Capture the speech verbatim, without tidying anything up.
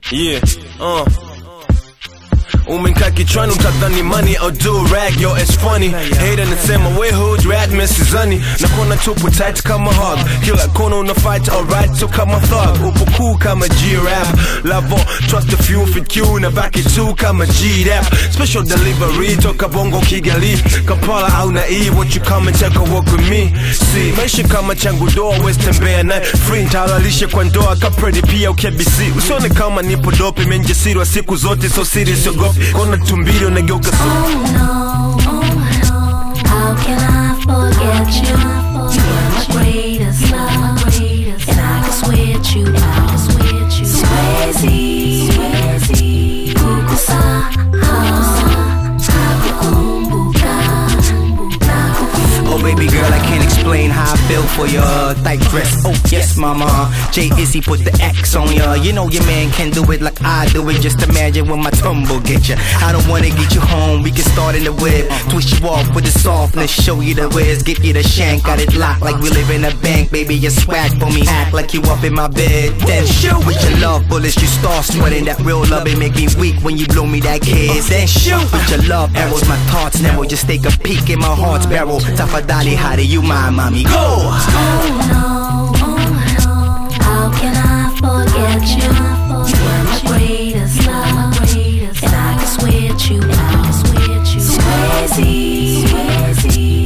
Yeah, uh umekaa kichwani utadhani money or do rag, yo it's funny. Hate anasema we hood rat misizani, na kona tupo tight kama hog, kila kona una fight alright so kama thug. Upo cool kama G-rap, lavo trust the few fit Q na baki tu kama G-rap. Special delivery toka Bongo Kigali, Kampala au Naive, what you come and take a walk with me. See, maisha kama changu doa west tembea na free, ntalalishe kwa ndoa kapredi pia ukebisi. Usione kama nipo dope, menjesiri wa siku zote so serious yo gopi. Kona tumbili unageuka so. Oh no, oh no, how can I forget you? You are my greatest love, and I can swear to you, I can swear to you. Swayze, Swayze, kukusa, oh baby girl, I can't explain how I feel for your tight dress. Oh yes mama, J-Izzy put the X on ya. You know your man can do it like I do it. Just imagine when my tumble get ya. I don't wanna get you home, we can start in the whip. Twist you off with the softness, show you the whiz, give you the shank. Got it locked like we live in a bank. Baby, you swag for me, act like you up in my bed. Then shoot with your love bullets, you start sweating. That real love, it make me weak when you blow me that kiss. Then shoot with your love arrows, my thoughts narrow. Just take a peek in my heart's barrel. Tafadali, how do you mind, mommy? Go! oh no, oh no, how can I forget you? You are my greatest love, and I can swear to you, I can swear to you. Swayze, Swayze.